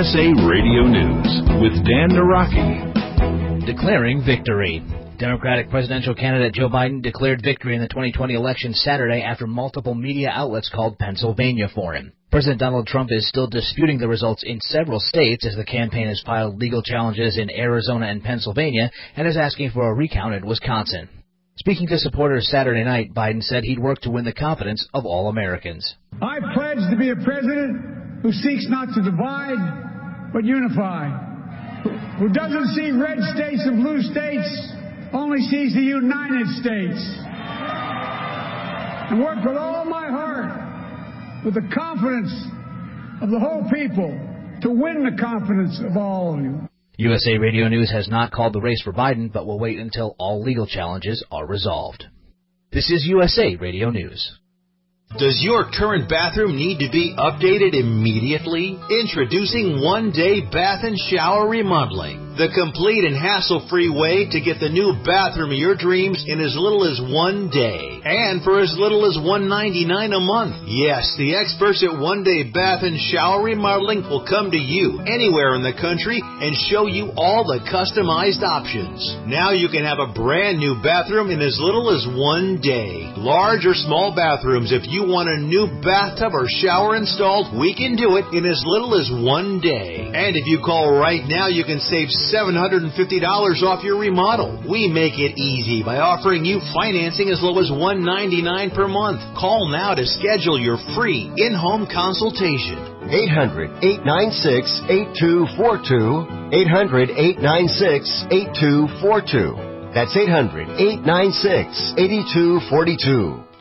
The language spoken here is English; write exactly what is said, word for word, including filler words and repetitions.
S A Radio News with Dan Naraki. Declaring victory. Democratic presidential candidate Joe Biden declared victory in the twenty twenty election Saturday after multiple media outlets called Pennsylvania for him. President Donald Trump is still disputing the results in several states as the campaign has filed legal challenges in Arizona and Pennsylvania and is asking for a recount in Wisconsin. Speaking to supporters Saturday night, Biden said he'd work to win the confidence of all Americans. I pledge to be a president who seeks not to divide, but unify, who doesn't see red states and blue states, only sees the United States, and work with all my heart, with the confidence of the whole people, to win the confidence of all of you. U S A Radio News has not called the race for Biden, but will wait until all legal challenges are resolved. This is U S A Radio News. Does your current bathroom need to be updated immediately? Introducing One Day Bath and Shower Remodeling, the complete and hassle-free way to get the new bathroom of your dreams in as little as one day, and for as little as one hundred ninety-nine dollars a month. Yes, the experts at One Day Bath and Shower Remodeling will come to you anywhere in the country and show you all the customized options. Now you can have a brand new bathroom in as little as one day. Large or small bathrooms, if you want a new bathtub or shower installed, we can do it in as little as one day. And if you call right now, you can save seven hundred fifty dollars off your remodel. We make it easy by offering you financing as low as one hundred ninety-nine dollars per month. Call now to schedule your free in-home consultation. eight hundred, eight nine six, eight two four two. eight hundred, eight nine six, eight two four two. That's eight hundred, eight nine six, eight two four two.